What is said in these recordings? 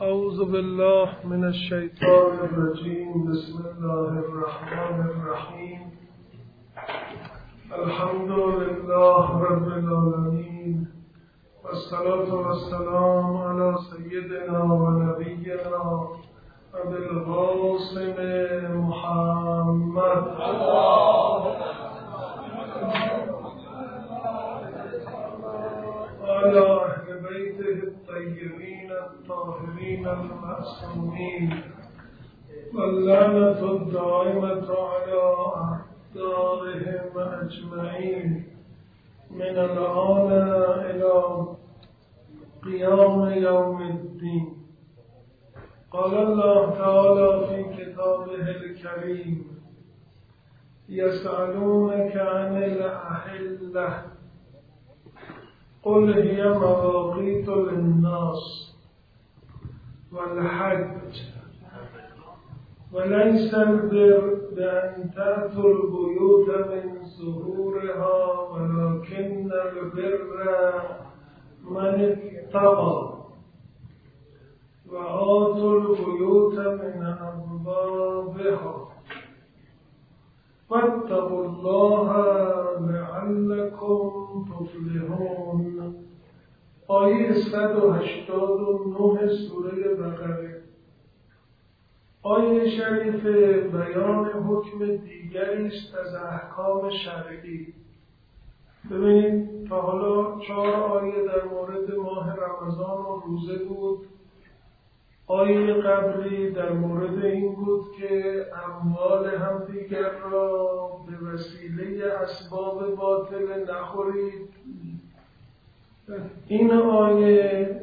اعوذ بالله من الشیطان الرجیم. بسم الله الرحمن الرحیم. الحمد لله رب العالمین والصلاة والسلام علی سیدنا و نبینا ابی القاسم محمد وعلى اهل بیته الطیبین الطاهرین المعصومین واللعنة الدائمة على أعدائهم أجمعين من الآن إلى قيام يوم الدين. قال الله تعالى في كتابه الكريم: يسألونك عن الأحلة قل هي مواقيت للناس والحج وليس البر بأن تأتوا البيوت من ظهورها ولكن البر من اتقى وآتوا البيوت من أبوابها واتقوا الله لعلكم تفلحون. آیه 189 سوره بقره. آیه شریف بیان حکم دیگری است از احکام شرعی. ببینید تا حالا 4 آیه در مورد ماه رمضان و روزه بود. آیه قبلی در مورد این بود که اموال همدیگر را به وسیله اسباب باطل نخورید. این آیه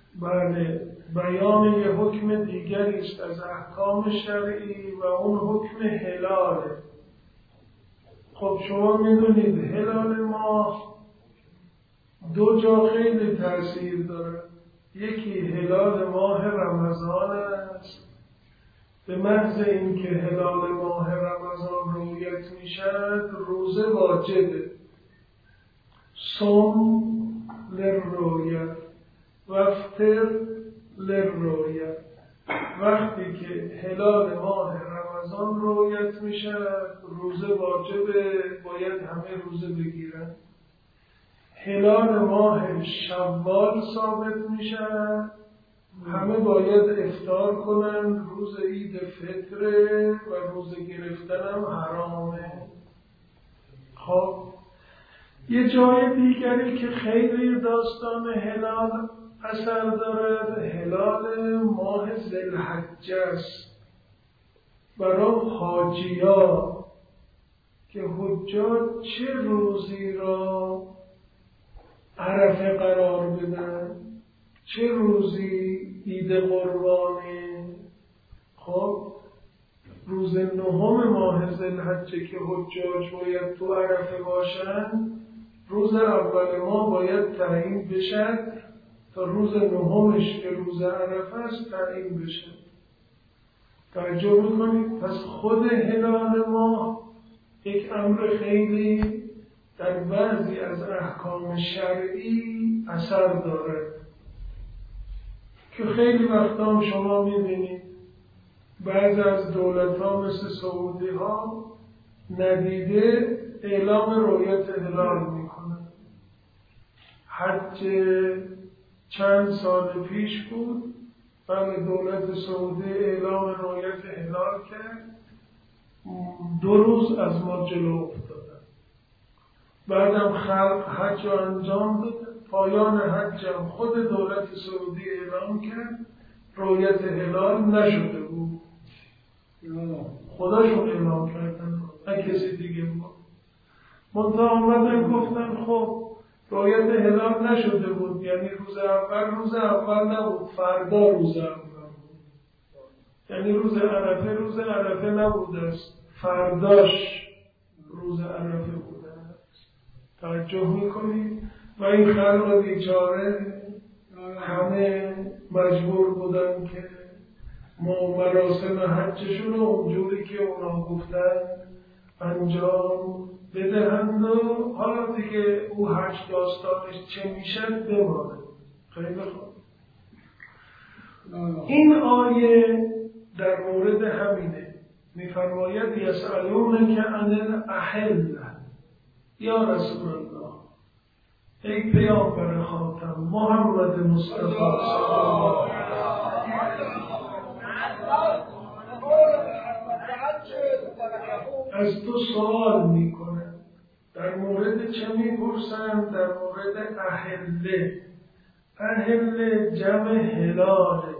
بیان یه حکم دیگری است از احکام شرعی و اون حکم هلاله. خب شما میدونید هلال ماه 2 جا خیلی تأثیر داره. یکی هلال ماه رمضان است، به محض اینکه هلال ماه رمضان رویت میشد روزه واجبه، صوم للرؤیت و افطر للرؤیت. وقتی که هلال ماه رمضان رویت میشد روزه واجبه، باید همه روزه بگیرن. هلال ماه شوال ثابت میشه، همه باید افطار کنن. روز عید فطره و روزه گرفتن هم حرامه. خب یه جای دیگری که خیلی داستان هلال اثر دارد هلال ماه ذوالحجه است. برای حاجی‌ها که حجاج چه روزی را عرفه قرار بدن، چه روزی عید قربانه. خب روز 9 ماه ذوالحجه که حجاج باید تو عرفه باشن، روز اول ماه باید تعیین بشن تا روز 9 که روز عرفه است تعیین بشن. توجه میکنید؟ پس خود هلال ماه یک امر خیلی در بعضی از احکام شرعی اثر داره که خیلی وقتا هم شما میبینید بعضی از دولت ها مثل سعودی ها ندیده اعلام رؤیت هلال میکنن. حج چند سال پیش بود، دولت سعودی اعلام رؤیت هلال کرد، 2 روز از ما جلو افتادن. بعدم خلق حج رو انجام داد. پایان حج هم خود دولت سعودی اعلام کرد رؤیت هلال نشده بود. خداشون اعلام کردن، نه کسی دیگه بود. منتها آمدن گفتن خب رؤیت هلال نشده بود، یعنی روز اول نبود، فردا روز اول بود. یعنی روز عرفه نبود است، فرداش روز عرفه بود. توجه میکنید؟ و این خلق بیچاره همه مجبور بودن که مراسم حجشون رو اونجوری که اونا گفتن انجام بدهند و حالا دیگه او حج داستانش چه میشه بمانه. خیلی خوب. این آیه در مورد همینه. میفرماید یسألونک عن الاحله یا رسول الله، ای پیامبر خاتم محمد مصطفی صلی الله علیه از تو سوال میکنه. در مورد چه میپرسن؟ در مورد احله. احله جمع هلاله.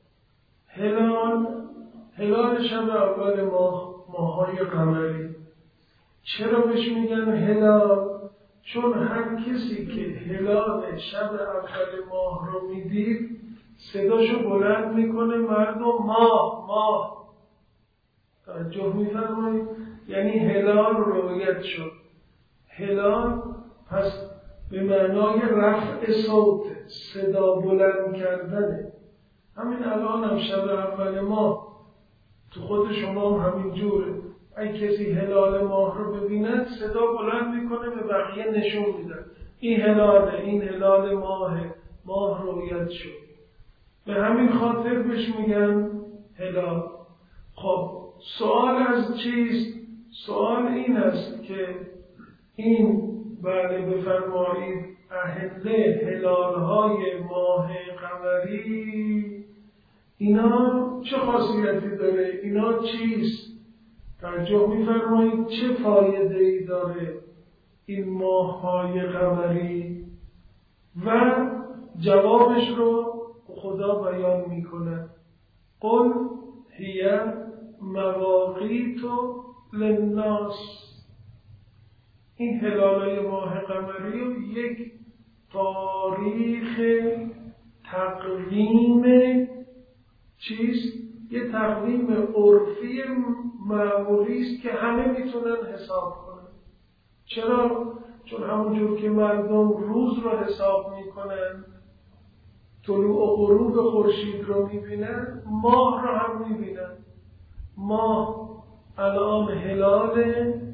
هلال شب اول ماهای قمری. چرا بهش میگن هلال؟ چون هر کسی که هلال شب اول ماه رو میدید صداشو بلند میکنه مردم ماه. توجه میفرمایید؟ یعنی هلال رویت شد. هلال پس به معنای رفع صوت، صدا بلند کردنه. همین الان هم شب اول ماه تو خود شما هم همین جوره. اگه کسی هلال ماه رو ببیند صدا بلند میکنه، به بقیه نشون میده این هلاله، این هلال ماه رویت شد. به همین خاطر بهش میگن هلال. خب سوال از چیست؟ سوال این است که این بله بفرمایید اهله هلالهای ماه قمری اینا چه خاصیتی داره؟ اینا چیست؟ توجه میفرمایید چه فایده ای داره این ماه‌های قمری؟ و جوابش رو خدا بیان میکنه. قل هی مواقیت للناس. این هلالای ماه قمری رو یک تاریخ تقویم چیست؟ یه تقویم عرفی معمولی است که همه میتونن حساب کنن. چرا؟ چون همونجور که مردم روز رو حساب میکنن، طلوع و غروب خورشید رو میبینن، ماه رو هم میبینن. ماه الان هلال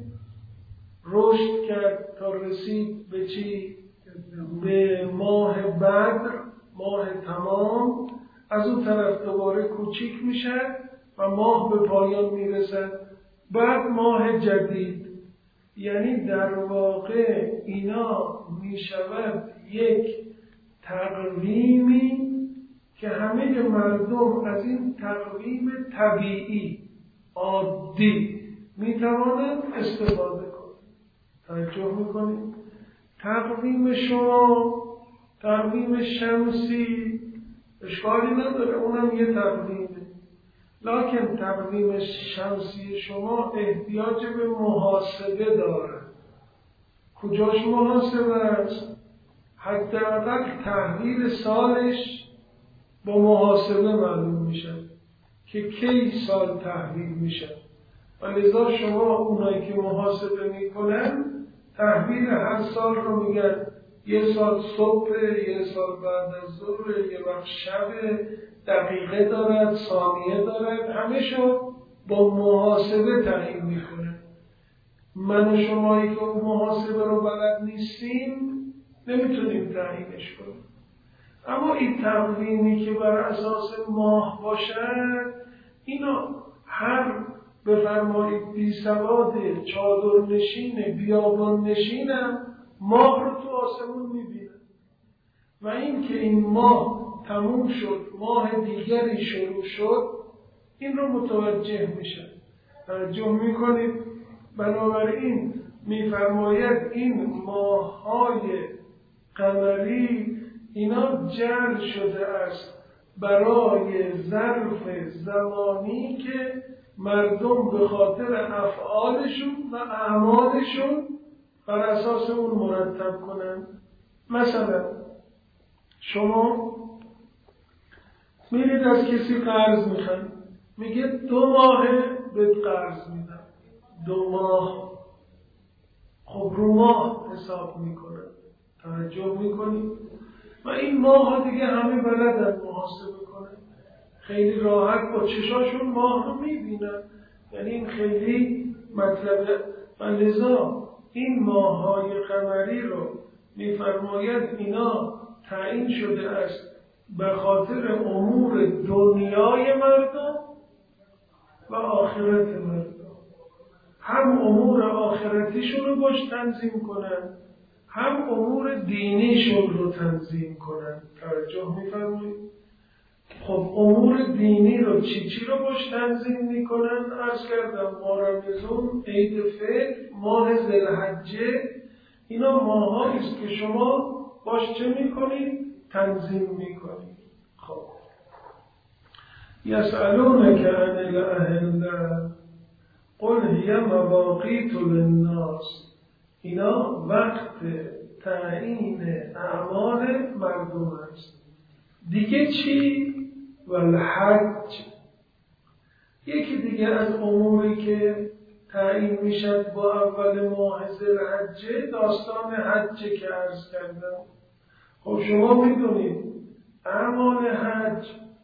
رشد کرد تا رسید به چی؟ به ماه بدر، ماه تمام. از اون طرف دوباره کوچیک میشه و ماه به پایان میرسد. بعد ماه جدید. یعنی در واقع اینا میشود یک تقویمی که همه مردم از این تقویم طبیعی عادی میتوانند استفاده کنند. توجه میکنید؟ تقویم شما، تقویم شمسی اشکالی نداره، اونم یه تقویمه. لکن تقویم شمسی شما احتیاج به محاسبه داره. کجاش محاسبه است؟ حداقل تحویل سالش با محاسبه معلوم میشه که کی سال تحویل میشه. و لذا شما اونایی که محاسبه میکنن تحویل هر سال رو میگن یه سال صبح، یه سال بعد از ظهر، یه وقت شب، دقیقه دارد، ثانیه دارد، همه شو با محاسبه تعیین میکنه. من و شمایی که محاسبه رو بلد نیستیم نمیتونیم تعیینش کنیم. اما این تقویمی که بر اساس ماه باشد، اینا هر بفرمایید بی سواد چادر نشین بیابان نشینم ماه رو تو آسمون میبینه و این که این ماه تموم شد ماه دیگری شروع شد این رو متوجه میشه. توجه میکنید؟ بنابراین میفرماید این ماه‌های قمری اینا جعل شده است برای ظرف زمانی که مردم به خاطر افعالشون و اعمالشون بر اساس اون مرتب کنن. مثلا شما میرید از کسی قرض میخواید، میگه 2 ماه بهت قرض میدم. 2 ماه. خب رو ماه حساب میکنه. توجه میکنید؟ و این ماه ها دیگه همه بلدن محاسبه کنن. خیلی راحت با چشاشون ماه رو میبینن. یعنی این خیلی مطلبه. و لذا این ماه های قمری رو میفرماید اینا تعیین شده است به خاطر امور دنیای مردم و آخرت مردم. هم امور آخرتیشون رو باش تنظیم کنن، هم امور دینیشون رو تنظیم کنن. توجه می‌فرمایید؟ خب امور دینی رو چی رو باش تنظیم میکنن؟ عرض کردم ماه رمضان، عید فطر، ماه ذوالحجه، اینا ماهایی است که شما باش چه میکنید؟ تنظیم میکنید. خب یسألونک عن الاهله قل هی مواقیت للناس. اینا وقت تعیین اعمال مردم است. دیگه چی؟ والحج. یکی دیگه از اموری که تعیین میشد با اول ماه ذوالحجه داستان حجه که عرض کردم. خب شما میدونید اعمال حج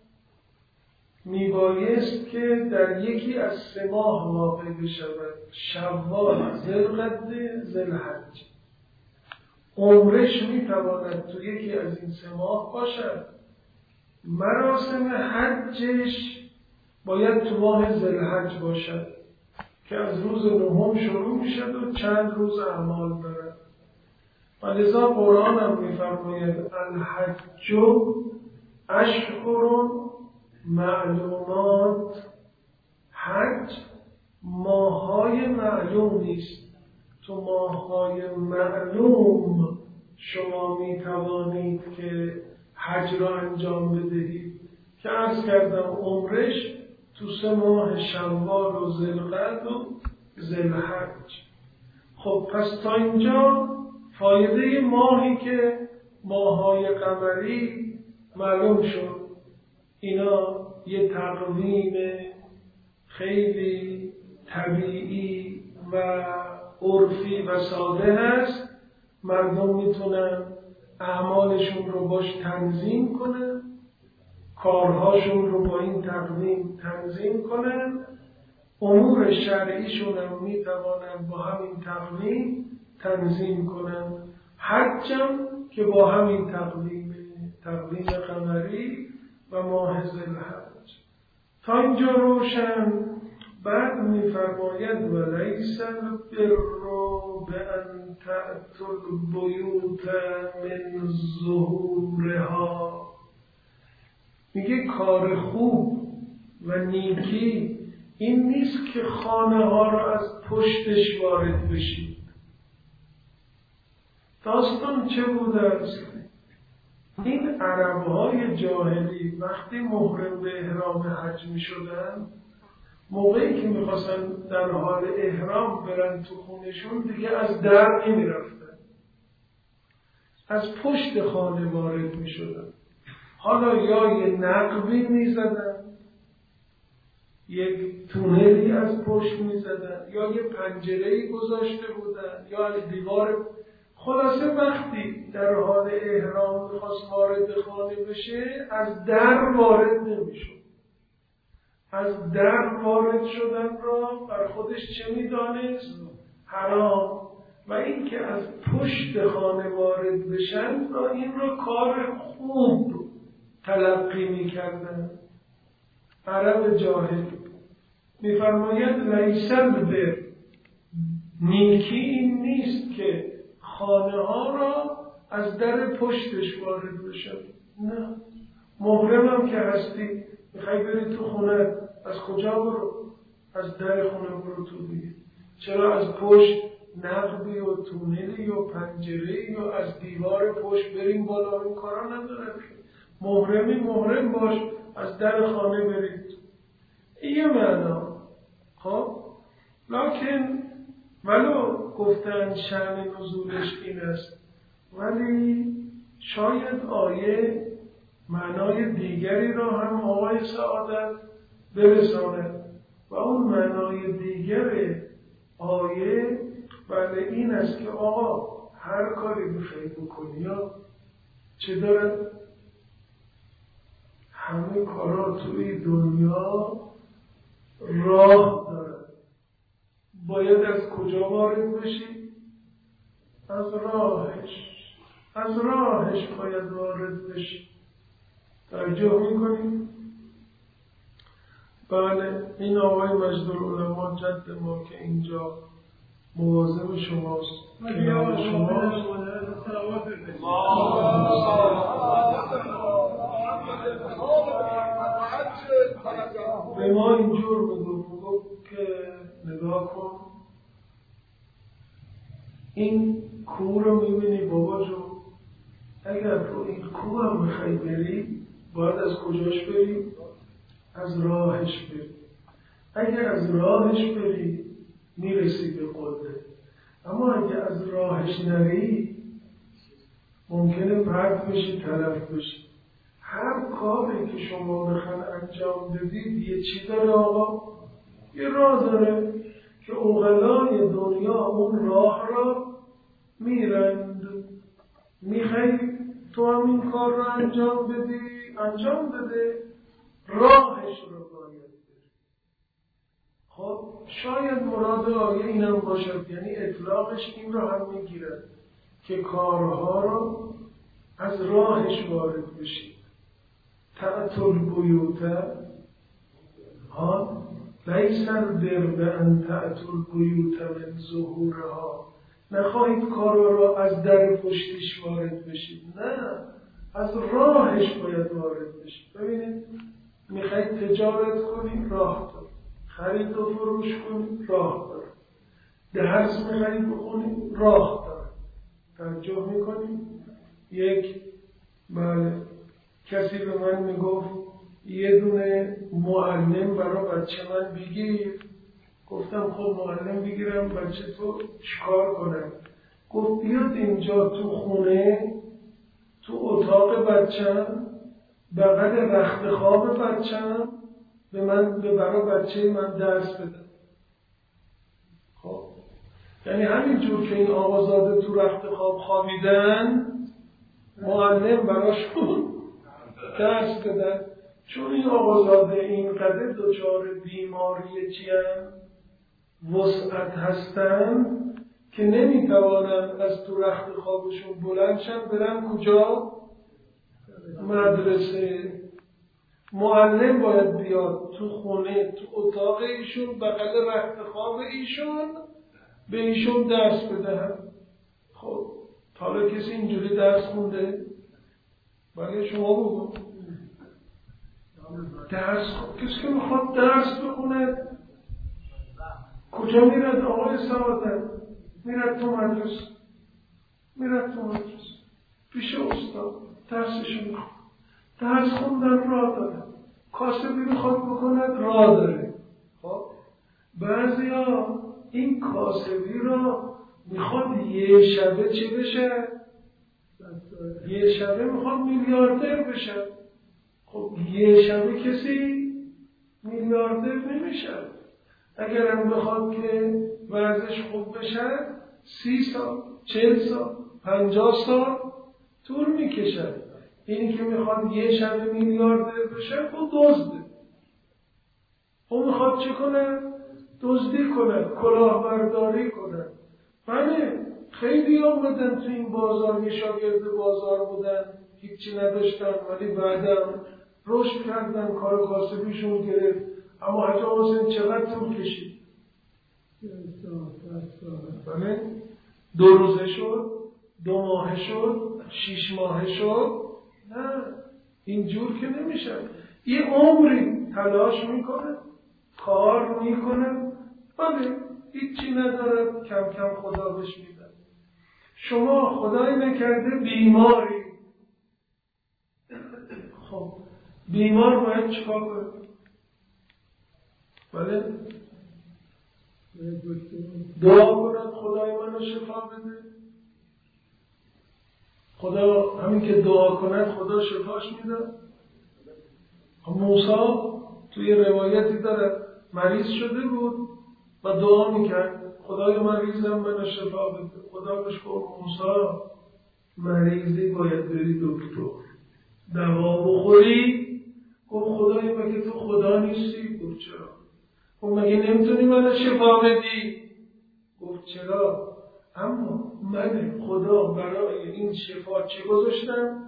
میبایست که در یکی از 3 ماه واقع بشود: شوال، ذوالقعده، ذوالحجه. عمرش میتواند تو یکی از این 3 ماه باشد. مراسم حجش باید تو ماه ذوالحجه باشد که از روز 9 شروع میشد و چند روز اعمال دارد. و لذا قرآن هم میفرماید الحج اشهر معلومات. حج ماههای معلوم نیست. تو ماههای معلوم شما میتوانید که حج را انجام بدهید که عرض کردم عمرش تو 3 ماه شوال و ذوالقعده و ذوالحجه. خب پس تا اینجا فایده ماهی که ماههای قمری معلوم شد. اینا یه تقویم خیلی طبیعی و عرفی و ساده هست. مردم میتونن اعمالشون رو باش تنظیم کنن، کارهاشون رو با این تقویم تنظیم کنن، امور شرعیشون هم میتوانن با همین تقویم تنظیم کنن. حجم که با همین تقویم قمری و ماه ذوالحجه. تا اینجا روشن. بعد میفرماید ولیس البر بان تأتوا البیوت من ظهورها. میگه کار خوب و نیکی این نیست که خانه ها را از پشتش وارد بشید. داستان چه بوده است؟ این عربهای جاهلی وقتی محرم به احرام حج می شدن، موقعی که می خواستن در حال احرام برن تو خونشون، دیگه از در نمی رفتن، از پشت خانه وارد می شدن. حالا یا یه نقبی می زدن، یک تونلی از پشت می زدن، یا یه پنجره‌ای گذاشته بودن، یا از دیوار. خلاصه وقتی در حال احرام میخواست وارد خانه بشه، از در وارد نمیشد. از در وارد شدن را بر خودش چه میدانست؟ حرام. و این که از پشت خانه وارد بشن را این را کار خوب تلقی میکردن. عرب جاهل میفرماید لیس البر، نیکی این نیست که خانه ها را از در پشتش وارد بشن. نه، محرم هم که هستی میخوای بری تو خونه، از کجا برو؟ از در خونه برو تو دیگه. چرا از پشت نقبی و تونلی و پنجره‌ای و از دیوار پشت بریم بالا؟ این کارا ندارد که. محرمی محرم باش، از در خانه برید. این معنا. خب لکن ولو گفتن شأن نزولش این است، ولی شاید آیه معنای دیگری را هم آقای سعادت برساند. و اون معنای دیگر آیه بله این است که آقا هر کاری بخوای بکنی یا چه دارد، همه کارا توی دنیا راه دارد. باید از کجا وارد بشی؟ از راهش باید وارد بشی. توجه میکنیم؟ بله، این آقای مجدالعلما جد ما که اینجا مواظب شماست، کنار شماست. به ما اینجور بگو که نگاه کن، این کوه رو میبینی بابا جو، اگر تو این کوه هم میخوای بری باید از کجاش بری؟ از راهش بری. اگر از راهش بری میرسی به قله، اما اگر از راهش نری ممکنه پرت بشی، تلف بشی. هر کاری که شما بخواید انجام بدید یه چی داره آقا؟ یه راه داره که عقلای دنیا اون راه را میرند. میخوای تو هم این کار رو انجام بدی، انجام بده، راهش رو باید بری. خب شاید مراد آیه اینم باشد، یعنی اطلاقش این رو هم میگیرد که کارها رو از راهش وارد بشید. تأتوا البیوت لیس البر بأن تأتوا البیوت من ظهورها، نخواهید کارا را از در پشتش وارد بشید، نه، از راهش باید وارد بشید. ببینید، میخواید تجارت کنید، راه داره. خرید و فروش کنید، راه داره. درس میخواید بخونید، راه داره. توجه میکنید؟ کسی به من میگفت یه دونه معلم برای بچه من بگیر. گفتم خب معلم بگیرم بچه تو چیکار کنم؟ گفت بیاد اینجا تو خونه، تو اتاق بچم، بغل رخت خواب بچم، برای بچه من درس بده. خب یعنی همینجور که این آقازاده تو رخت خواب خوابیدن، معلم براشون درس بدن. چون این آقازاده اینقدر دچار بیماری وسعت هستن که نمیتوانند از تو رخت خوابشون بلند شن برن کجا؟ مدرسه. معلم باید بیاد تو خونه، تو اتاق ایشون، بغل رخت خواب ایشون، به ایشون درس بدهن. خب حالا کسی اینجوری درس خونده؟ بله شما بگو. کسی که میخواد درس بخونه کجا میرد آقای سعادت؟ میرد تو مدرسه، پیش استاد درسشو میخواد. درس خوندن راه داره، کاسبی میخواد بکند راه داره. خب بعضیا این کاسبی را میخواد یه شبه چه بشه؟ یه شبه میخواد میلیاردر بشه. خب یه شبه کسی میلیاردر نمیشه. اگرم بخواد که ورزش خوب بشه 30 سال، 40 سال، 50 سال طول میکشه. اینی که میخواد یه شب میلیاردر بشه خب دزده. اون میخواد چه کنه؟ دزدی کنه، کلاهبرداری کنه. بله خیلی آمدن تو این بازار، یه شاگرد بازار بودن، هیچی نداشتن ولی بعدم رشد کردن، کار کاسبیشون گرفت. اما حتی حسین چقدر طول کشید؟ 2 روزه شد، 2 ماهه شد، 6 ماهه شد. نه اینجور که نمیشه. یه عمری تلاش میکنه، کار میکنه، ولی هیچی نداره، کم کم خدا بهش میده. شما خدای نکرده بیماری، خب بیمار باید چیکار کنه؟ بله دعا کنند خدای منو شفا بده. خدا همین که دعا کند خدا شفاش میده. موسی توی روایتی داره مریض شده بود و دعا میکرد خدای مریضم منو شفا بده. خدا بهش گفت موسی مریضی باید بری دکتر، دوا بخوری. گفت خدای مگه تو خدا نیستی؟ گفت چرا؟ گفت مگه نمیتونی منو شفا بدی؟ گفت چرا؟ اما من خدا برای این شفا چه گذاشتم؟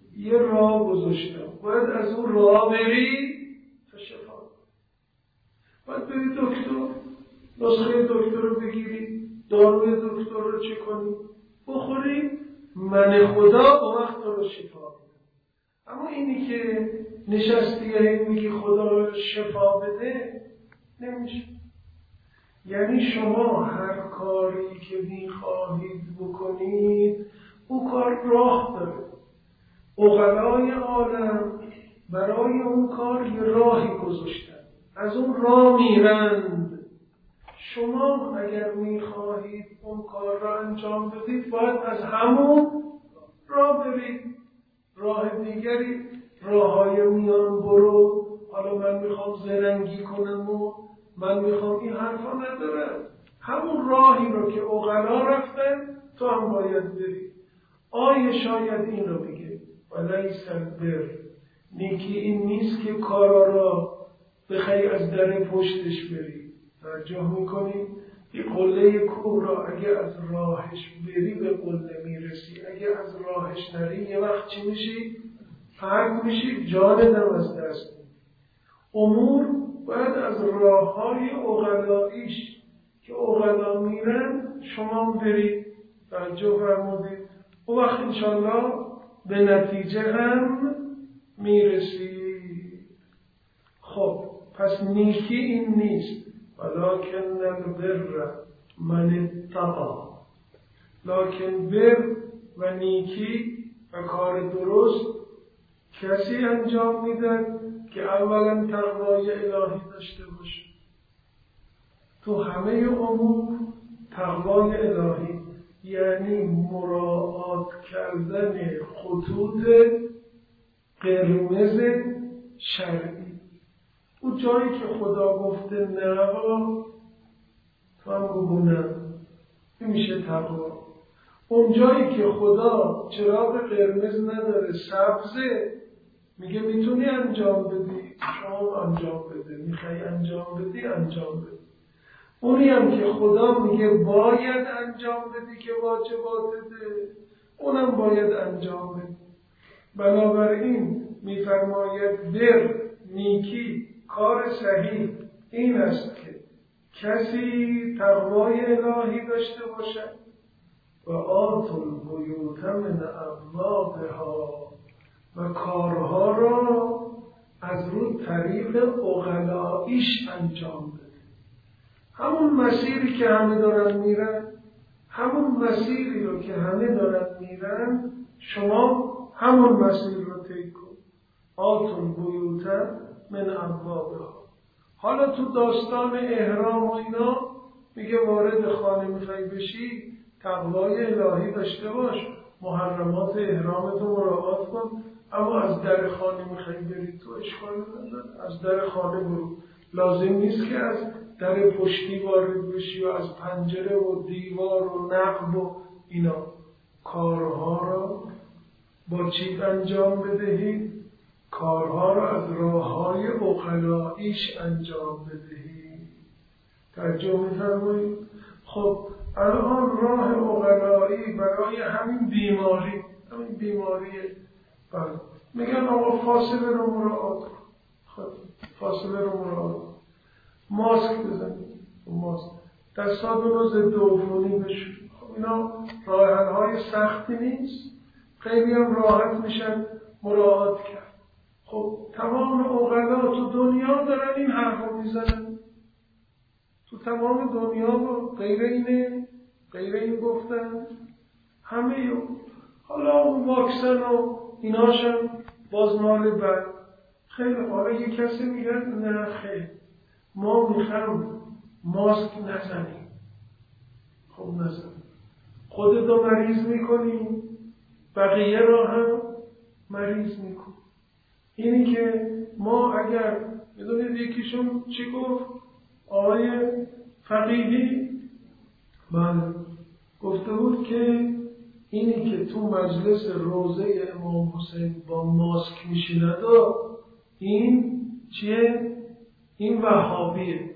یه راه گذاشتم، باید از اون راه بری تا شفا. باید بری دکتر، نسخه دکتر رو بگیری، داروی دکتر رو چه کنی، بخوری، من خدا اون وقت رو شفا بده. اما اینی که نشستی میگی خدا رو شفا بده، نمیشه. یعنی شما هر کاری که میخواهید بکنید اون کار راه داره. عقلای عالم برای اون کار یه راهی گذاشتن، از اون راه میرند. شما اگر میخواهید اون کار را انجام بدید باید از همون راه برید. راه دیگری، راه های میان برو، حالا من میخوام زرنگی کنم و من میخوام، این حرفا ندارم. همون راهی رو که عقلا رفتن تو هم باید بری. آیه شاید این رو بگه ولیس البر، نیکی این نیست که کارا را بخوای از در پشتش بری. توجه میکنی؟ این قله کوه را اگه از راهش بری به قله میرسی، اگه از راهش نری یه وقت چی میشی؟ فرق میشی، جانت از دست میدی. امور باید از راه های عقلاییش که عقلا میرن شما برید. توجه فرمودید؟ اون وقت انشالله به نتیجه هم میرسید. خب پس نیکی این نیست، ولکن البر من اتقی. لکن بر و نیکی و کار درست کسی انجام میدن که اولا تقوای الهی داشته باشه. تو همه امور تقوای الهی یعنی مراعات کردن خطوط قرمز شرعی. اون جایی که خدا گفته نه تو هم بگو نه، این میشه تقوا. اون جایی که خدا چراغ قرمز نداره، سبزه، میگه میتونی انجام بدی، شما انجام بده، میخوای انجام بدی انجام بده. اونی هم که خدا میگه باید انجام بدی که واجباتته، اونم باید انجام بدی. بنابراین میفرماید بر، نیکی، کار صحیح این است که کسی تقوای الهی داشته باشد و آتوا البیوت من ابوابها، و کارها را از رو طریق عقلاییش انجام بده. همون مسیری که همه دارن میرن، همون مسیری رو که همه دارن میرن، شما همون مسیر رو طی کن. آتوا البیوت من ابوابها. حالا تو داستان احرام و اینا میگه وارد خانه میخوای بشی، تقوای الهی داشته باش، محرمات احرامتو مراعات کن، اما از در خانه میخوای بری تو اشکال نداره، از در خانه برو. لازم نیست که از در پشتی وارد بشی و از پنجره و دیوار و نقب و اینا. کارها را با چی انجام بدهی؟ کارها را از راههای عقلاییش انجام بدهی. توجه می‌فرمایید؟ خب الان راه عقلایی برای همین بیماری میگن آقا فاصله رو مراعات کن. خب فاصله رو مراعات کن. ماسک بزنید، ماسک دستات رو ضد عفونی بشور. خب اینا راه حل‌های سختی نیست، خیلی هم راحت میشن مراعات کرد. خب تمام عقلا تو دنیا دارن این حرفو میزنن، تو تمام دنیا غیر این گفتن همه. حالا اون واکسن و ایناشم باز مال بعد. خیلی حالا یه کسی میگه نه خیلی ما میخوام ماسک نزنیم. خب نزن، خودتو مریض میکنی، بقیه را هم مریض میکنی. اینی که ما اگر بدونید یکیشون چی گفت، آقای فقیهی من گفته بود که اینی که تو مجلس روضه امام حسین با ماسک میشیند این چیه؟ این وهابیه.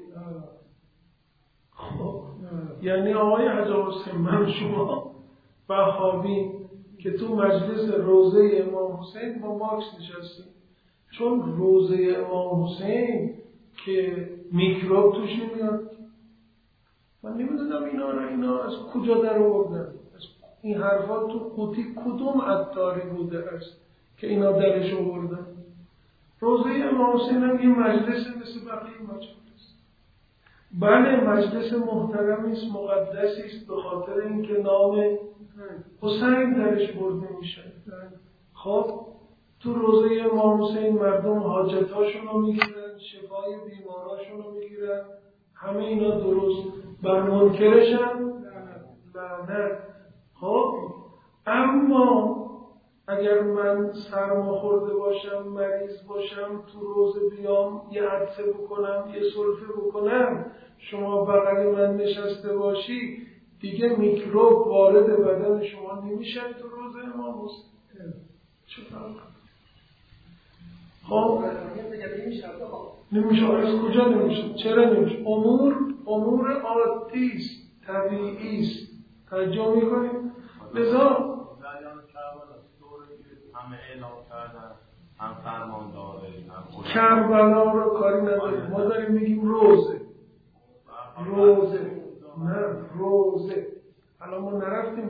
خب یعنی آقای حاج حسین من شما وهابی که تو مجلس روضه امام حسین با ماکس نشستیم، چون روضه امام حسین که میکروب توش نمیاد. من نمیدونم اینا از کجا در آوردن، این حرفا تو قوطی کدوم عطاری بوده است که اینا درش آوردن. روضه امام حسین هم یه مجلس مثل بقیه مجلس. بله مجلس محترمی است، مقدسی است، به خاطر اینکه نام حسین درش برده میشه. خب تو روضه امام حسین مردم حاجتاشون رو میگیرن، شفای بیماراشون رو میگیرن، همه اینا درست. بر منکرشن لعنت. خب اما اگر من سرما خورده باشم، مریض باشم، تو روزه بیام یه عطسه بکنم، یه سرفه بکنم، شما بغل من نشسته باشی، دیگه میکروب وارد بدن شما نمیشه تو روزه امام حسین. چطور؟ خب نمیشه. از کجا نمیشه؟ چرا نمیشه؟ امور عادی است، طبیعی است. توجه میکنیم؟ لذا همه اعلام کردن، هم فرمان داره، هم کربلا رو کاری نداریم. ما داریم میگیم روزه. نه روزه. الان ما نرفتیم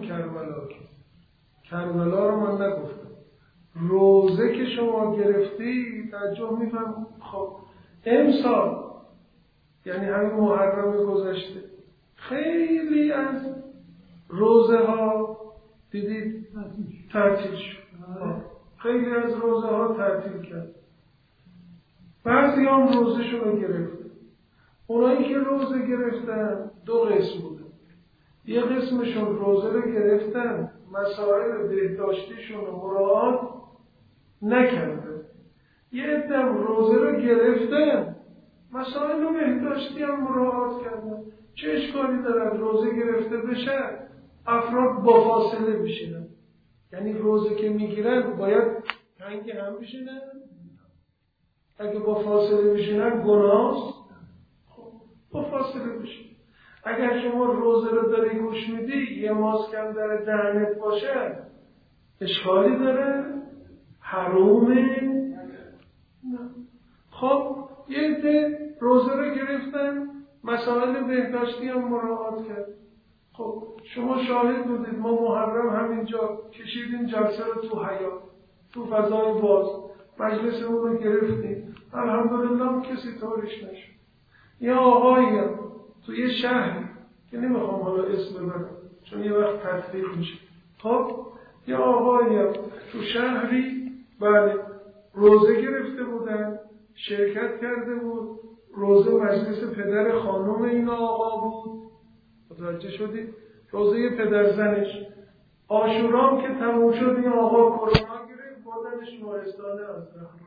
کربلا رو من نگفتم. روزه که شما گرفتی توجه میفهم. خب امسال یعنی همین محرم گذشته خیلی از روزه ها دیدید تعطیل شد. خیلی از روزه ها تعطیل کرد. بعضی هم روزه شو رو گرفتن. اونایی که روزه گرفتن دو قسم بودن. یه قسمشون روزه رو گرفتن، مسائل بهداشتیشون رو مراعات نکردن. یه عده روزه رو گرفتن، مسائل بهداشتی هم مراعات کردن. چه اشکالی دارد روزه گرفته بشه؟ افراد با فاصله بشینن. یعنی روزه که میگیرن باید تنگ هم بشینن. اگه با فاصله بشینن گناهست. خب با فاصله بشین. اگر شما روزه رو داری گوش میدی، یه ماسکم در دهنت باشه، اشکالی داره؟ حرومه؟ نه. خب یه عده روزه رو گرفتن، مسائل بهداشتی هم مراعات کرد. خب شما شاهد بودید، ما محرم همینجا کشیدیم جلسه رو تو حیاط، تو فضای باز، مجلسمون رو گرفتیم. الحمدلله کسی طورش نشد. یه آقایی تو یه شهری که نمیخوام حالا اسم ببرم چون یه وقت تطبیق میشه. خب یه آقایی تو شهری بله روزه گرفته بودن، شرکت کرده بود. روزه مجلس پدر خانم این آقا بود. متوجه شدید؟ روزه پدر زنش. عاشورام که تموم شد این آقا کرونا گرفت، بردنش بیمارستان از رحمان.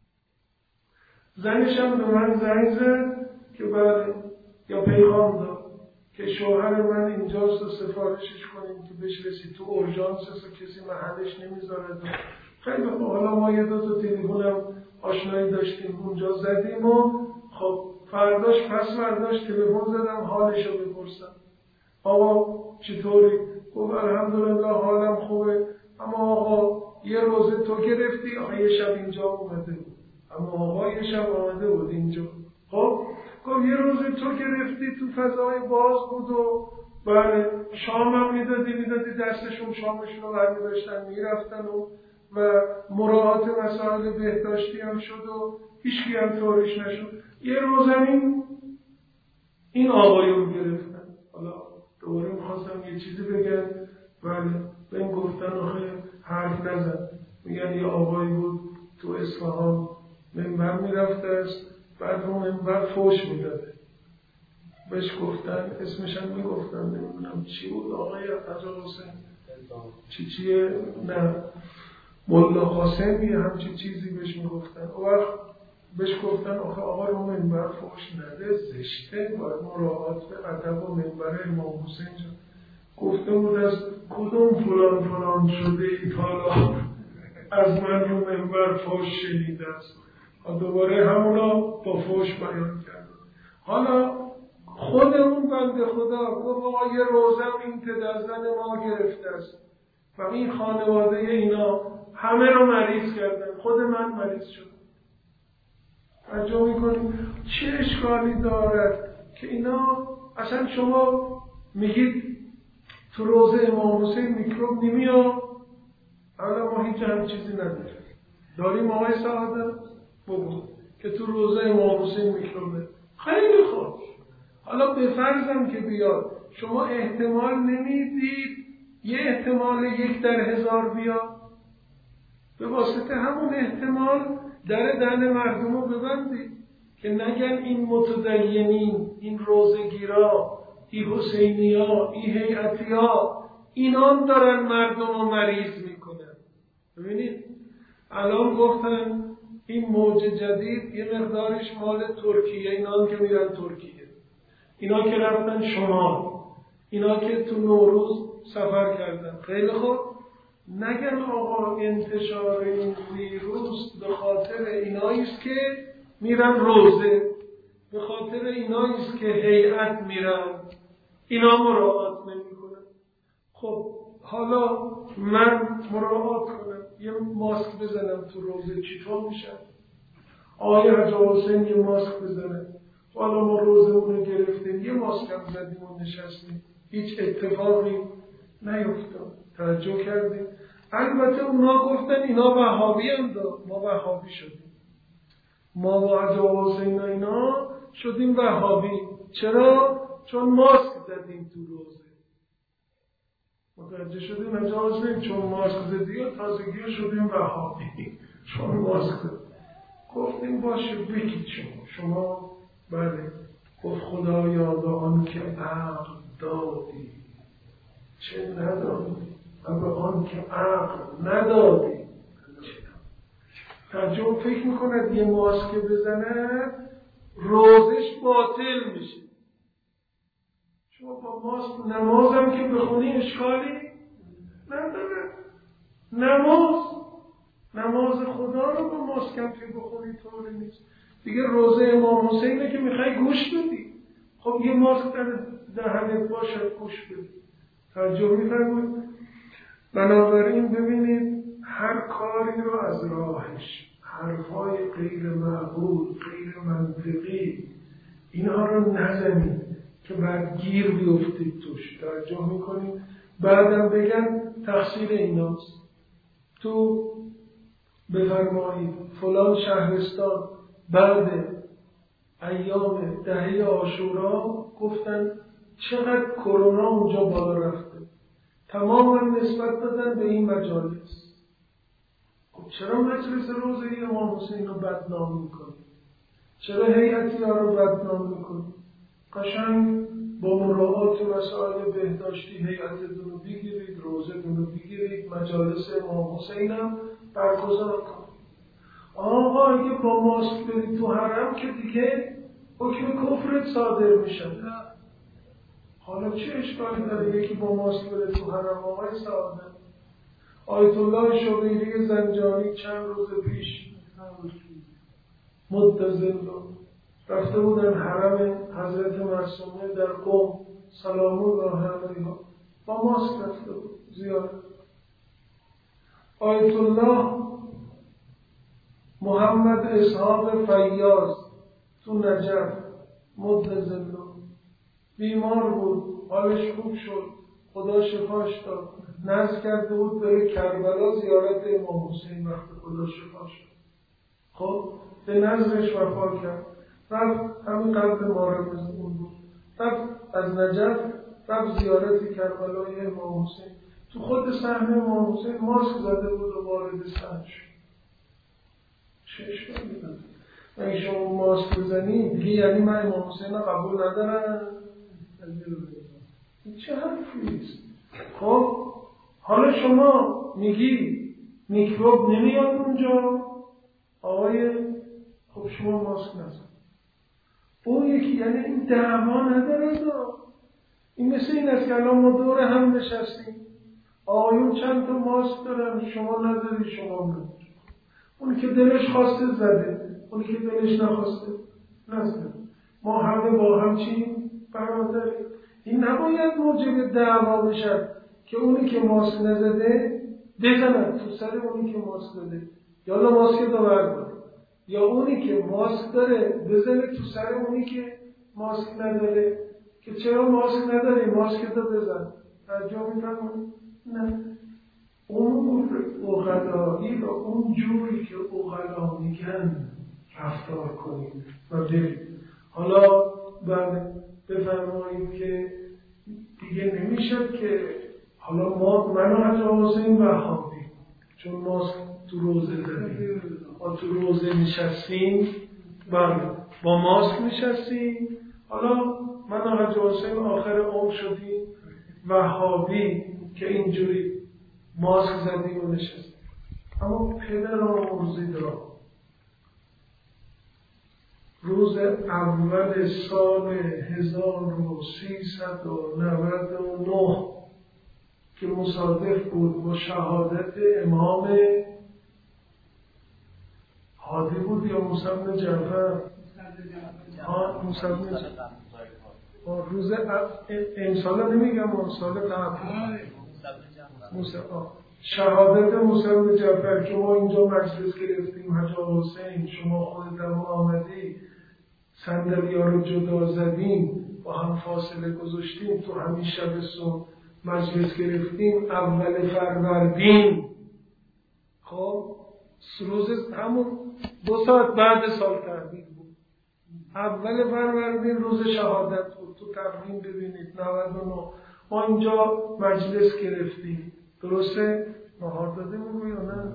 زنش هم به من زنگ زد که بله یا پیغام داد که شوهر من اینجاست و سفارشش کنیم که بهش رسید تو اورژانس و کسی محلش نمیذاره. خیلی خوب. حالا ما یه دو تا تلفنم آشنایی داشتیم اونجا زدیم و خب فرداش تلفن زدم حالشو بپرسم. آقا چطوری؟ گفت الحمدلله حالم خوبه. اما آقا یه روزه تو گرفتی؟ آقا یه شب اینجا اومده بود. اما آقا یه شب آمده بود اینجا. خب گفت یه روزه تو گرفتی، تو فضای باز بود و بله شام هم میدادی دستشون شامشون رو برمیداشتن میرفتن و مراعات مسائل بهداشتی هم شد و هیچکی هم طورش نشد. یه روز این آقایون گرفتن. حالا دوباره میخواستم یه چیزی بگم. بله به این گفتن آخه حرف نزن. میگن یه آقایی بود تو اصفهان منبر میرفته است، بعد رو منبر فوش میداده. بهش گفتن اسمش هم میگفتن نمیدونم چی بود، آقای حاجی حسین چیه نه مولا قاسم یه همچی چیزی بهش میگفتن. اون وقت بهش گفتن آقا رو منبر فوش نده، زشته، باید مراعات به ادب و منبر امام حسین جا. گفته بود از کدوم فلان شده ای حالا از من رو منبر فوش شنیده است. دوباره همونا با فوش بیان کرد. حالا خود اون بنده خدا گفت آقا یه روزم این پدر زن ما گرفته است، و این خانواده اینا همه رو مریض کردن، خود من مریض شدم. توجه میکنید چه اشکالی دارد که اینا اصلا شما میگید تو روزه امام حسین میکروب نمیاد، حالا ما هیچ هم چیزی نداریم. داریم آقای سعادت؟ بگو که تو روزه امام حسین میکروبه. خیلی خوب. حالا به فرضم که بیاد، شما احتمال نمیدید یه احتمال 1 در 1000 بیاد؟ به واسطه همون احتمال دهن مردم رو ببندید که نگن این متدینین، این روزگیرا، این حسینیا، این هیئتیا، اینان دارن مردم رو مریض میکنن. ببینید الان گفتن این موج جدید یه مقدارش مال ترکیه، اینان که میرن ترکیه، اینا که رفتن شمال، اینا که تو نوروز سفر کردن. خیلی خوب، نگن آقا انتشار این ویروس به خاطر ایناییست که میرن روزه، به خاطر ایناییست که هیئت میرن، اینا مراعات نمیکنن. خب حالا من مراعات کنم یه ماسک بزنم تو روزه، چطور میشه؟ آقای حاج حسین یه ماسک بزنه، حالا ما روزه اونو گرفتیم یه ماسک هم زدیم و نشستیم، هیچ اتفاقی نیفتاد. توجه کردیم؟ البته اونا گفتن اینا وهابی اند، ما وهابی شدیم، ما و حاج حسین اینا شدیم وهابی. چرا؟ چون ماسک زدیم تو روزه. متوجه شدیم حاج حسین؟ چون ماسک زدیم و تازگی شدیم وهابی، چون ماسک زدیم. گفتیم باشه بگید شما بله. گفت خدایا به آن که عقل دادی چه ندادی، و به آن که عقل ندادی تعجب. فکر میکند یه ماسک بزنه روزش باطل میشه. شما با ماسک نمازم که بخونی اشکالی نداره. نماز خدا رو با ماسکم که بخونی طوری نیست. دیگه روزه امام حسینه که میخوای گوش بدی، خب یه ماسک در دهنت باشد گوش بدی. توجه میفرمایید؟ بنابراین ببینید هر کاری رو از راهش، حرفای غیر معقول، غیر منطقی، اینها رو نزنید که بعد گیر بیفتید توش. توجه میکنید؟ بعدم بگن تقصیر ایناست. تو بفرمایید فلان شهرستان بعد ایام دهه عاشورا گفتن چقدر کرونا اونجا بالا رفته، تماما نسبت دادن به این مجالس. خب چرا مجلس روزه امام حسین رو بدنام میکنی؟ چرا هیئتی‌ها رو بدنام میکنی؟ قشنگ با مراعات مسائل بهداشتی هیئتتون رو بگیرید، روزه‌تون رو بگیرید، مجالس امام حسین هم برگزار کنید. آقا اگه با ماسک برید تو حرم که دیگه حکم کفرت صادر میشه. حالا چه اشکالی داره یکی با ماسک بره تو حرم؟ آقای سعادت آیت الله شبیری زنجانی چند روز پیش مدتزل رفته بودن حرم حضرت معصومه در قم سلام الله علیها، با ماسک رفته بود زیارت. آیت الله محمد اسحاق فیاض تو نجف مدتزل بیمار بود، حالش خوب شد، خدا شفاش داد، نذر کرده بود بره کربلا زیارت امام حسین. وقت خدا شفاش داد خب به نذرش وفا کرد، رفت همین قلب مارمزون بود، رفت از نجف رفت زیارت کربلای امام حسین. تو خود صحنه امام حسین ماسک زده بود و وارد صحنه شد. چه اشکالی داره؟ اگه شما ماسک بزنی دیگه یعنی من امام حسین رو قبول ندارم؟ این چه حرفیست؟ خب حالا شما میگی میکروب نمیاد اونجا، آقای خب شما ماسک نزن. اون یکی یعنی این دعوا نداره. این مثل این است که الان ما دور هم نشستیم، آقایون چند تا ماسک دارن، شما نداری، شما نداری. اونی که دلش خواسته زده، اونی که دلش نخواسته نزده. ما همه با هم چی؟ برادریم. این نباید موجب دعوا بشن که اونی که ماسک نزده بزنن تو سر اونی که ماسک داده، یا ماسک رو بردار، یا اونی که ماسک داره بزنه تو سر اونی که ماسک نداره که چرا ماسک نداری، ماسک تو بزن. ترجمه می‌فرمایید؟ نه، اون عقلایی رو اون جوری که عقلا میگن رفتار کنید و برید. حالا بفرمایید که دیگه نمیشه که حالا من و حاج حسین وهابی چون ما تو روزه زدیم، ما تو روزه نشستیم، با ماسک نشستیم، حالا من و حاج حسین آخر عمر شدیم وهابی که اینجوری ماسک زدیم و نشستیم. اما پدر آمرزیدار روز اول سال 1399 که مصادف بود با شهادت امام هادی بود یا موسی بن جعفر؟ موسی بن جعفر. روز امسال نمیگم، سال قبل شهادت موسی بن جعفر که ما اینجا مجلس گرفتیم، حاج حسین شما خودت هم آمدی، صندلی‌ها رو جدا زدیم، با هم فاصله گذاشتیم، تو همین شبستون مجلس گرفتیم، اول فروردین. خب روز همون 2 ساعت بعد سال تحویل بود، اول فروردین روز شهادت بود. تو تقویم ببینید 99 ما اینجا مجلس گرفتیم. درسته؟ نهار داده میگو یا نه؟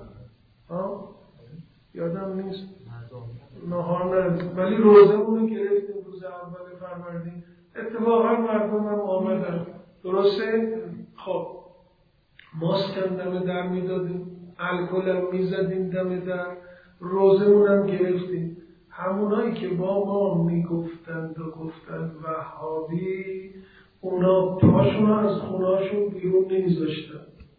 یادم نیست نهار نه، ولی روزه اونو گرفتیم روز اول فروردین. اتفاقا مردم هم آمدن. درسته؟ خب ماسک هم دم در میدادیم، الکل هم میزدیم دم در، روزمون هم گرفتیم. همونایی که با ما میگفتند و گفتند وهابی، اونا پاشون از خونهاشون بیرون نمیذاشتن،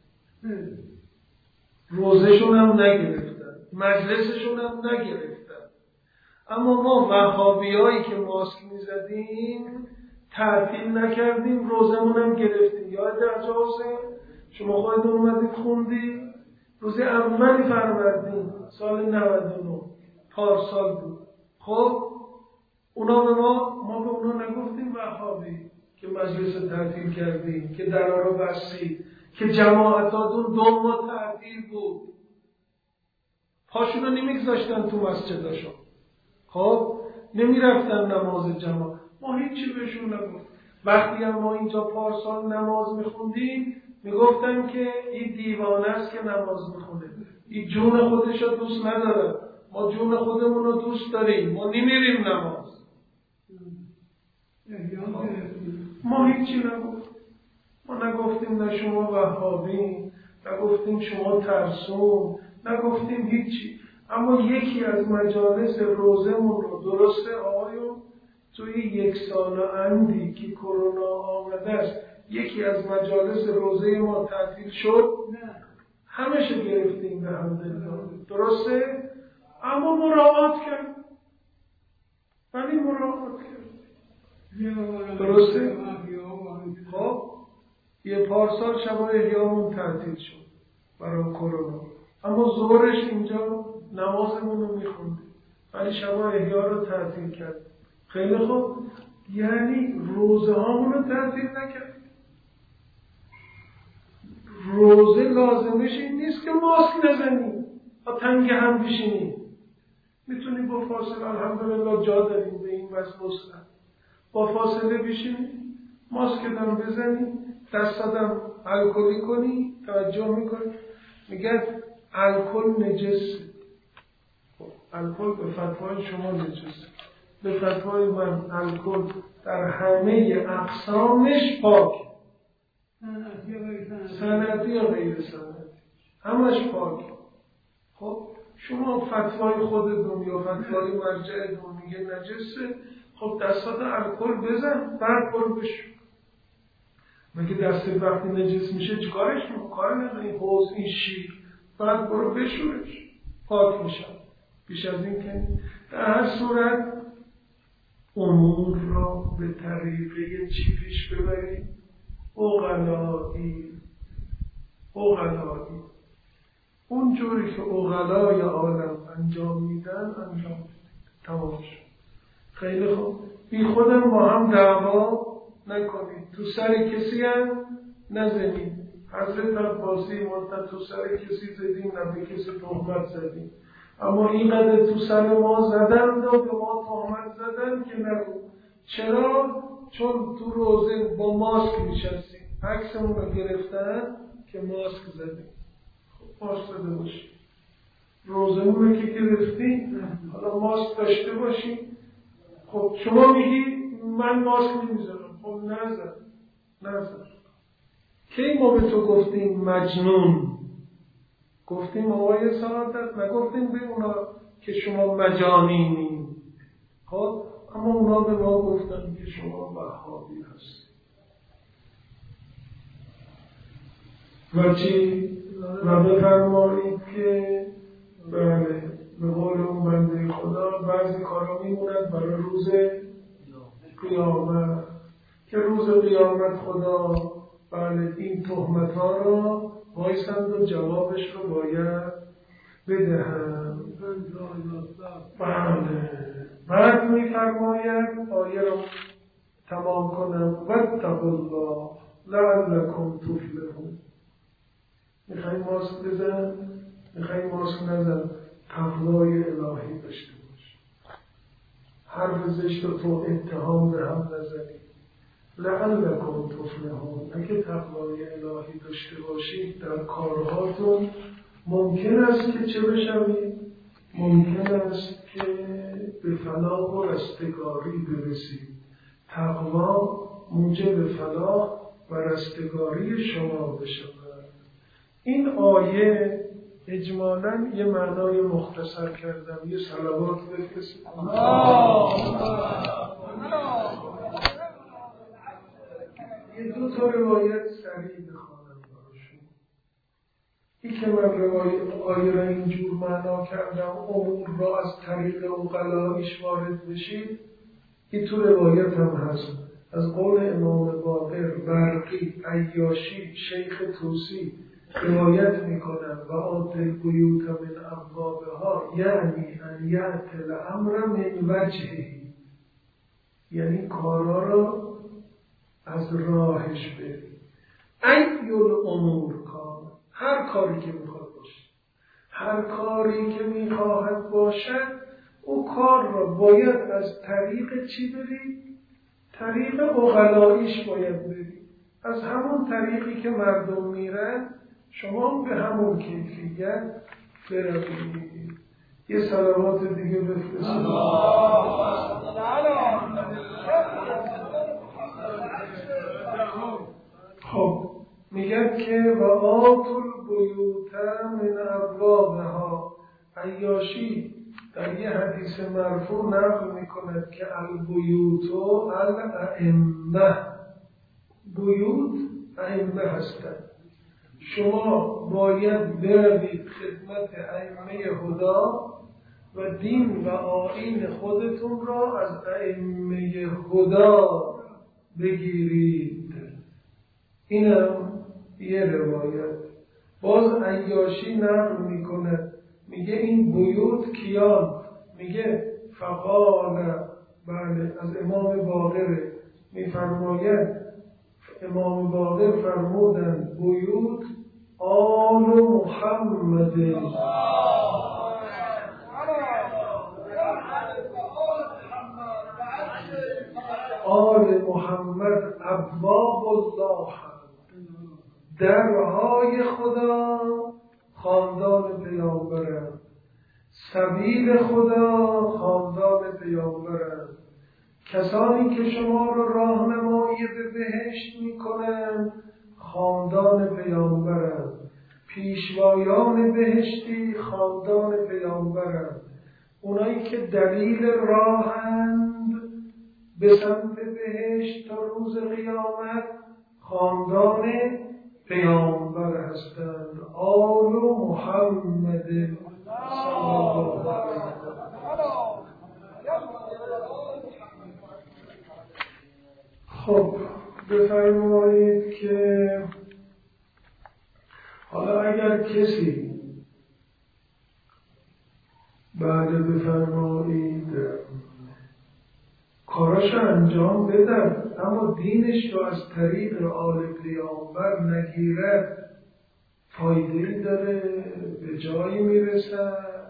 روزشون هم نگرفتن، مجلسشون هم نگرفتن. اما ما وهابیایی که ماسک میزدیم تعطیل نکردیم، روزمون هم گرفتیم. یاد حاج حسین شما خودتون اومدید خوندی روز اول فروردین سال 99 پارسال بود. خب اونا به ما به اونا نگفتیم وهابی که مجلس تعطیل کردیم، که درها رو بستید، که جماعتاتون 2 ماه تعطیل بود، پاشون رو نمیگذاشتن تو مسجداشون، خب نمیرفتن نماز جماعت. ما هیچی بهشون نگفت. وقتی هم ما اینجا پارسال نماز میخوندیم میگفتن که این دیوانه است که نماز میخونه، این جون خودش رو دوست نداره، ما جون خودمون رو دوست داریم، ما نمیریم نماز. ما هیچی نگفت. ما نگفتیم نه شما وهابی، نگفتیم شما ترسون، نگفتیم هیچی. اما یکی از مجالس روزمون رو، درسته آقایون، توی 1 سال اندی که کرونا آمده است یکی از مجالس روزه ما تعطیل شد؟ نه، همشو گرفتیم به حمدالله. درسته؟ اما مراعات کرد، ولی مراعات کرد. درسته؟ خب یه پارسال شبای احیامون تعطیل شد برای کرونا، اما ظهرش اینجا نمازمون رو میخوندیم، ولی شبای احیا رو تعطیل کرد. خیلی خوب، یعنی روزه هامون رو تعطیل نکرد. روزه لازمش این نیست که ماسک نزنیم و تنگ هم بشینیم. میتونیم با فاصله، الحمدلله جا داریم به این وسوسه، با فاصله بشینیم، ماسک هم بزنیم، دستادم الکلی کنی. توجه میکنی؟ میگن الکل نجسه. الکل به فتوای شما نجسه، به فتوای من الکل در همه اقسامش پاک، سنتی یا غیر سنتی همش پاک. خب شما فتوای خودتون یا فتوای مرجعتون میگه نجسه، خب دستات الکل بزن، بعد برو بشور. مگه دست وقتی نجس میشه چیکارش میکنی؟ کار نداری، این حوض، این شیر، بعد برو بشورش، پاک میشه. بیش از این که در هر صورت امور را به طریقه چی پیش ببرید؟ عقلایی، عقلایی. اون جوری که عقلای عالم انجام میدن انجام بدید. تمام شد. خیلی خوب. بی خودم با هم دعوا نکنید. تو سر کسی هم نزنید. حضرت عباسی مدت تو سر کسی زدیم، نه به کسی تهمت زدیم. اما اینقدر تو سر ما زدن و به ما تهمت زدن که نگو. چرا؟ چون تو روزه با ماسک میشستیم، عکسمون رو گرفتن که ماسک زدیم. خب ماسک زده باشیم. روزمون رو که گرفتیم، حالا ماسک داشته باشیم. خب شما میگی من ماسک نمیزنم. خب نزن. کی ما به تو گفتیم مجنون؟ گفتیم آقای سعادت؟ نگفتیم به اونا که شما مجانینی. خب اما اونا به ما گفتن که شما وهابی هستی. و چی؟ و بفرمایید که بله به قول اون بنده خدا بعضی کارا میموند برای روز قیامت، که روز قیامت خدا بله این تهمت ها را وایسند و جوابش رو باید بدهم. بله بعد میفرماید آیه رو تمام کنم واتقوا الله لعلکم تفلحون. میخوایی ماسک بزن، میخوایی ماسک نزن، تقوای الهی داشته باش. حرف زشت و تو اتهام به هم نزنی. لعلکم تفلحون. اگه تقوای الهی داشته باشید در کارهاتون ممکن است که چه بشوید؟ ممکن است که به فلاح و رستگاری برسید. تقوا موجب فلاح و رستگاری شما بشود. این آیه اجمالاً یه معنای مختصر کردم. یه صلوات بفرستید. یه دو تا روایت سریع بخوانم براشون. این که من آیه را اینجور معنا کردم امور را از طریق عقلاییش وارد بشید، این تو روایت هم هست. از قول امام باقر، برقی، عیاشی، شیخ توسی روایت میکنن و آت البیوت من ابوابها یعنی ان یأتی الامر من وجهه، یعنی کارا را از راهش برید. الامور کار، هر کاری که میخواد باشه، هر کاری که میخواهد باشد او کار را باید از طریق چی برید؟ طریق عقلاییش باید برید. از همون طریقی که مردم میرن شما به همون کیفیت بروید. یه صلوات دیگه بفرستید. خب میگن که و آتوا البیوت من ابوابها. عیاشی در یه حدیث مرفوع نقل میکند که البیوت الائمه، بیوت ائمه هستند. شما باید بروید خدمت ائمه هدا و دین و آیین خودتون را از ائمه هدا بگیرید. اینم یه روایت. باز عیاشی نقل میکنه، میگه این بیوت کیان؟ میگه فقال، بله از امام باقر میفرماید، امام باقر فرمودند بیوت آل محمد. آل محمد ابواب الله، درهای خدا خاندان پیامبرند، سبیل خدا خاندان پیامبرند. کسانی که شما را راهنمایی به بهشت میکنند خاندان پیامبرند، پیشوایان بهشتی خاندان پیامبرند. اونایی که دلیل راهند به سمت بهشت تا روز قیامت خاندان پیامبر هستند. آل محمد صلی الله علیه و خب بفرمایید که حالا اگر کسی بعد بفرمایید کاراش انجام بدن اما دینش رو از طریق آل پیامبر نگیرد، فایده‌ای داره، به جایی میرسه.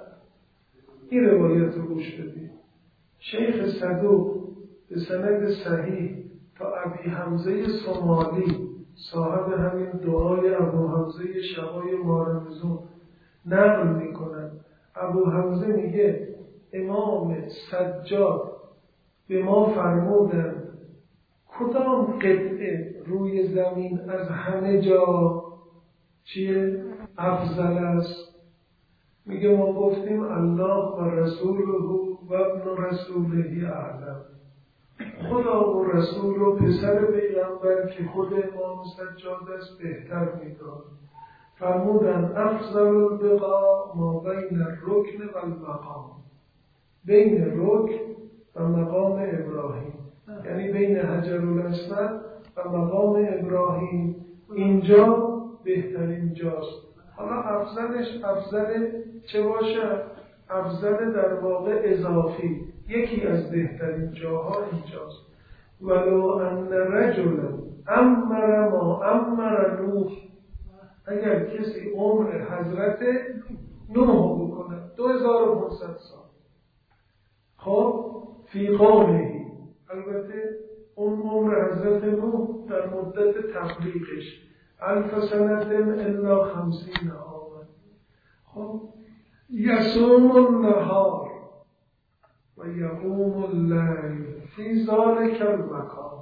این روایت رو گوش بدید. شیخ صدوق به سند صحیح تا ابی حمزه صومالی صاحب همین دعای ابو حمزه شبای مارمزون نقل میکنن. ابو حمزه میگه امام سجاد به ما فرمودند کدام قطعه روی زمین از همه جا چیه؟ افضل است. میگه ما گفتیم الله و رسوله و ابن رسوله اعلم. خدا و رسول و پسر پیغمبر که خود امام سجاد است بهتر میداد. فرمودن افضل البقاء ما بین الرکن و المقام، بین رکن و مقام ابراهیم، یعنی بین حجر الاسود و مقام ابراهیم، اینجا بهترین جاست. حالا افضلش افضل چه باشه؟ افضل در واقع اضافی، یکی از بهترین جاها اینجاست. ولو ان رجلا امر ما امر نوح، اگر کسی عمر حضرت نوح بکنه 2500 سال، خب فی قومه، البته اون عمر حضرت نوح در مدت تبلیغش 1000 سنه الا 50 عاما، خب یصوم النهار و یقوم اللیل فی ذلک المکان،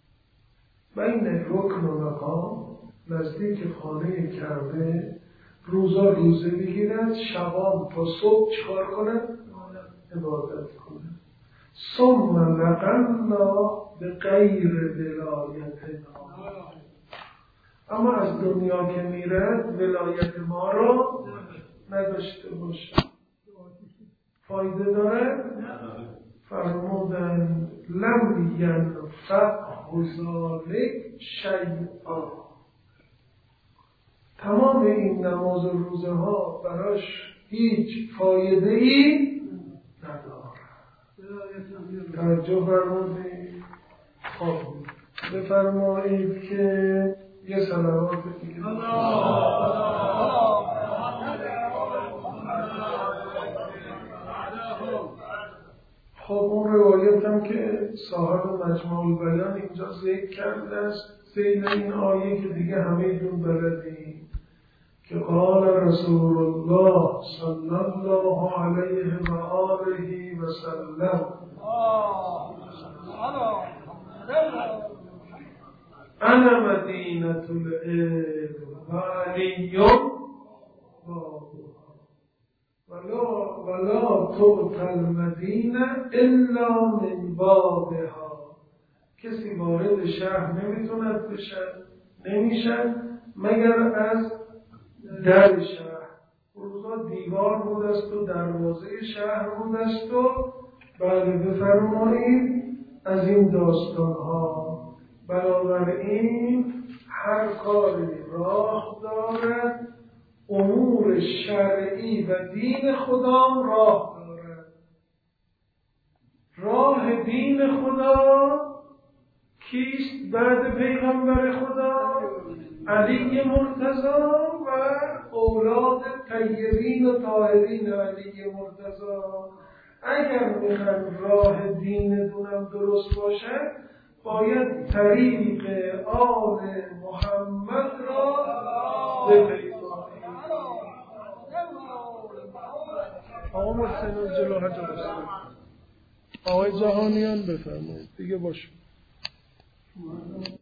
بین رکن و مقام نزدیک خانه کعبه روزا روزه بگیرد، شبان تا صبح چکار کند؟ عبادت کند. ثم لقنا به غیر ولایتنا، اما از دنیا که میرد ولایت ما را نداشته باشه. فایده داره؟ فرمودن لم ینفعه ذلک شیئا، تمام این نماز و روزه ها براش هیچ فایده ای نداره. توجه فرمودید؟ خب بفرمایید که یه صلوات دیگه خب اون روایت هم که صاحب مجموع البیان اینجا ذکر کرده است زیر این آیه که دیگه همه دون بلدیم که قال رسول الله صلی الله علیه و آله و سلم انا مدینة العلم و علی ولا تؤتی المدینه الا من بابها، کسی وارد شهر نمیتوند بشن، نمیشن مگر از در شهر. روزا دیوار بود است و دروازه شهر بود است و بله بفرمایید از این داستان ها. بنابراین هر کاری راه دارد، امور شرعی و دین خدا راه دارد. راه دین خدا کیست بعد پیغمبر خدا؟ علی مرتضی و اولاد طیبین و طاهرین علی مرتضی. اگر میخوان راه دین دونم درست باشه باید طریق آل محمد را بپیمایید. آقا محسن جلو حجر است. آقای جهانیان بفرمایید دیگه باشه.